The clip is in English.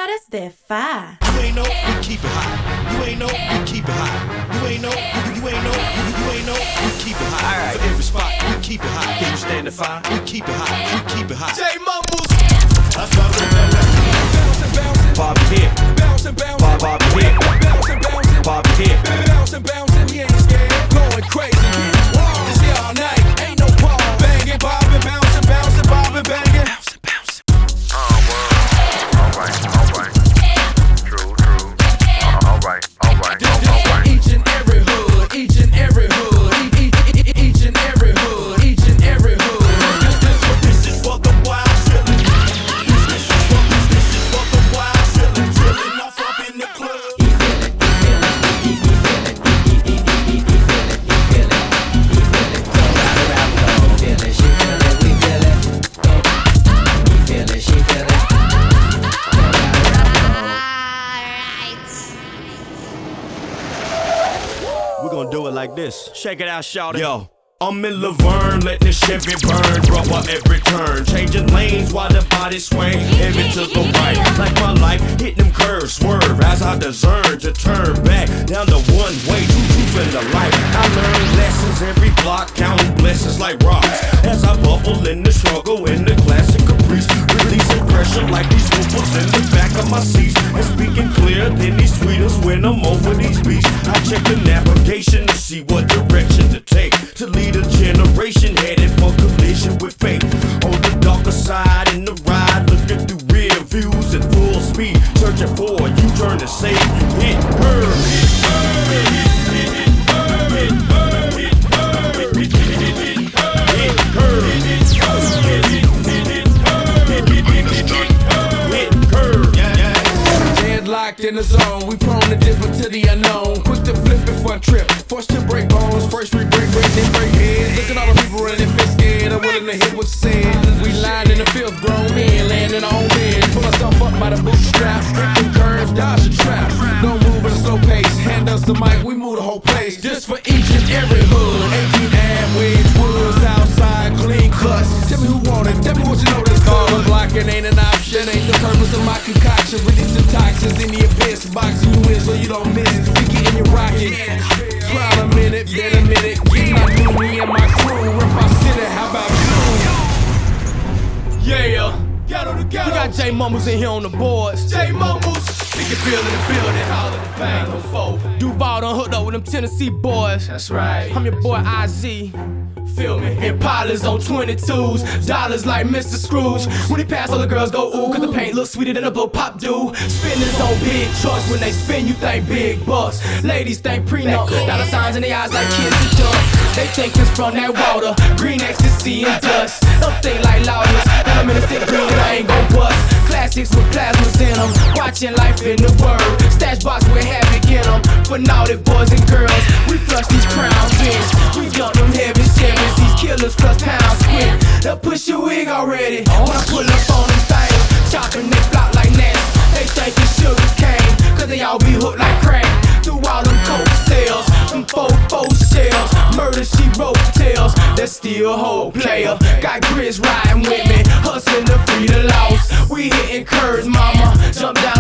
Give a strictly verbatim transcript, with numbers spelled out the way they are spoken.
mejores de Fa. You ain't know, we keep it hot. You ain't know, we keep it hot. You ain't know, you, you ain't know, you, you ain't know, we keep it hot. All right. For every spot, we keep it hot. Can you stand the fire? We keep it hot. We keep it hot. J Mumbles. That's why we're bouncing, bouncing. Bobby here. Bouncing, bouncing. Bob, Bobby here. Bouncing, bouncing. Bobby here. Bouncing, bouncing. We ain't scared. Going crazy. This here all night. Ain't no pause. Banging, bobbing, bouncing, bouncing, bobbing, banging. Bouncing, bouncing. Oh, well. All right, all right. True, true. Uh, all right, all right, all right. Each and every hood, each and every hood, each, each, each and every hood, each and every hood. This, this, this is for the wild chillin'. This is for, this is for the wild chillin', chillin' off up in the club. He feel it, he feel it, he feel it, he, he, he, he feel it, he feel it, he feel it. Go round around, go feel it, she feel it, we feel it. Go, he feel it, she feel it. Go round around, go. We're gonna do it like this. Shake it out, shout it. Yo. I'm in Laverne, letting the Chevy burn, rubber every turn, changing lanes while the body swing, heavy to the right, like my life, hitting them curves, swerve, as I discern to turn back, down the one way, two truth in the light, I learn lessons every block, counting blessings like rocks, as I bubble in the struggle, in the classic caprice, releasing pressure like these woofers in the back of my seats, and speaking clear than these tweeters when I'm over these beats, I check the navigation to see what direction to take, to lead a generation headed for collision with fate. On the darker side in the ride, looking through rear views at full speed, searching for a U-turn to save you. Hit curve, hit curve, hit hit hit curve, hit curve, hit curve, hit hit hit hit curve, hit hit hit curve, hit curve, yeah yeah. Head locked in the zone, we prone to differ to the unknown. Quick to flip it for a trip, forced to break bones. First we break, break, then break heads. Look at all the people running, fit scared. I'm willing to hit what's said. We lying in the field, grown men, laying in our own beds. Pull myself up by the bootstraps, strict curves, dodge the trap. Don't move at a slow pace. Hand us the mic, we move the whole place. Just for each and every hood. eighteen Adwoods, Woods, outside, clean cuts. Tell me who want it, tell me what you know this called. Blocking ain't an option, ain't the purpose of my concoction. Release the toxins in the abyss, boxing you in so you don't miss it. Stick it in your rocket. Proud a minute, been a minute. Get my new me and my crew. Rip my city, how about you? Yeah, ghetto to ghetto. We got J Mumbles in here on the boards. J Mumbles. We can feel in the building, holler the bang on four. Duval done hooked up with them Tennessee boys. That's right. I'm your boy I Z. Feel me? Impalas on twenty-twos, dollars like Mister Scrooge. When he pass, all the girls go ooh, cause the paint looks sweeter than a blow pop do. Spinners on big trucks, when they spin, you think big bucks. Ladies think prenup, dollar signs in the eyes like kids and ducks. They think it's from that water, green ecstasy and dust. Don't think like loudness, that I'm in a sick green and I ain't gon' bust. Classics with plasmas in them, watching life in the word. Stash box with havoc in them, for naughty boys and girls. We flush these crowns, bitch. We dump them heavy sevens, these killers plus pounds quick. They'll push your wig already, when I pull up on them things. Chopping they flop like gnats, they think it's sugar cane, cause they all be hooked like crack. Through all them coke sales, them four four shells, murder she wrote tales, that's still a whole player. Got grits riding with me, hustling to free the lost. We hitting curves, mama, jump down